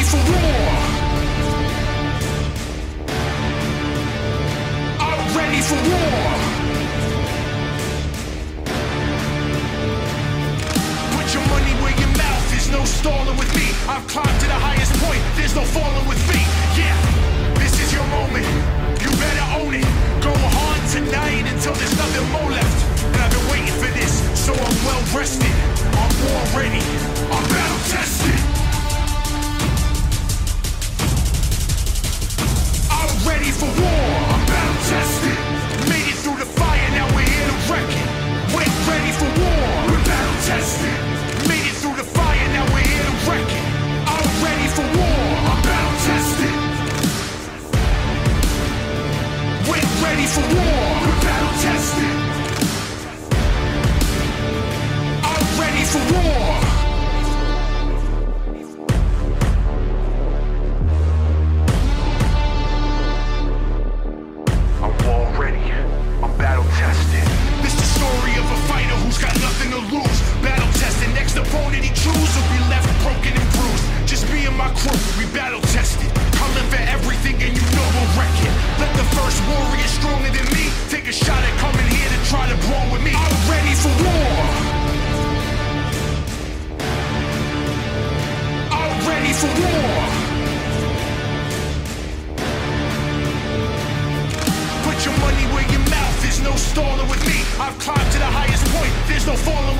for war. I'm ready for war. Put your money where your mouth is, no stalling with me. I've climbed to the highest point, there's no falling with me. Yeah, this is your moment, you better own it. Go hard tonight until there's nothing more left. And I've been waiting for this, so I'm well rested. I'm war ready, I'm battle tested. I'm ready for war, I'm battle tested. Made it through the fire, now we're here to wreck it. Went ready for war, we're battle tested. Made it through the fire, now we're here to wreck it. I'm ready for war, I'm battle tested. Went ready for war, we're battle tested. I'm ready for war. I'm war ready, I'm battle tested. This the story of a fighter who's got nothing to lose. Battle tested, next opponent he choose will be left broken and bruised. Just me and my crew, we battle tested. Coming for everything and you know we'll wreck it. Let the first warrior stronger than me take a shot at coming here to try to brawl with me. I'm ready for war. I'm ready for war. Put your money where your mouth is, no stalling with me. I've climbed to the highest point, there's no falling